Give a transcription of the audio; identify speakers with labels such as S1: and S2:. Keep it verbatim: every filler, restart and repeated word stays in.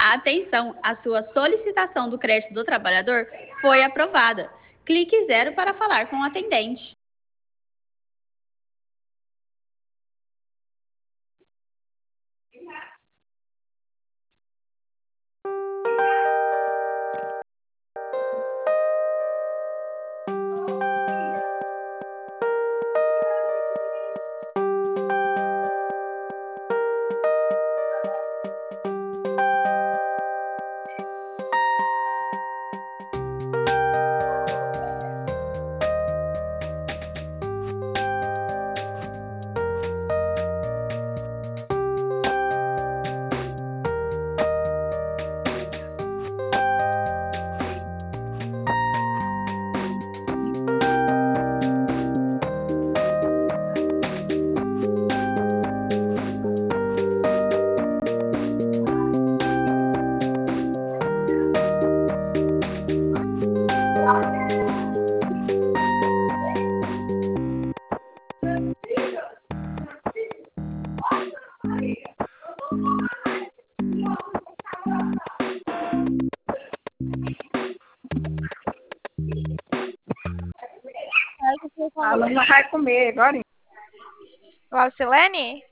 S1: Atenção, a sua solicitação do crédito do trabalhador foi aprovada. Clique zero para falar com o atendente.
S2: A Luna vai comer agora.
S3: Glaucilene?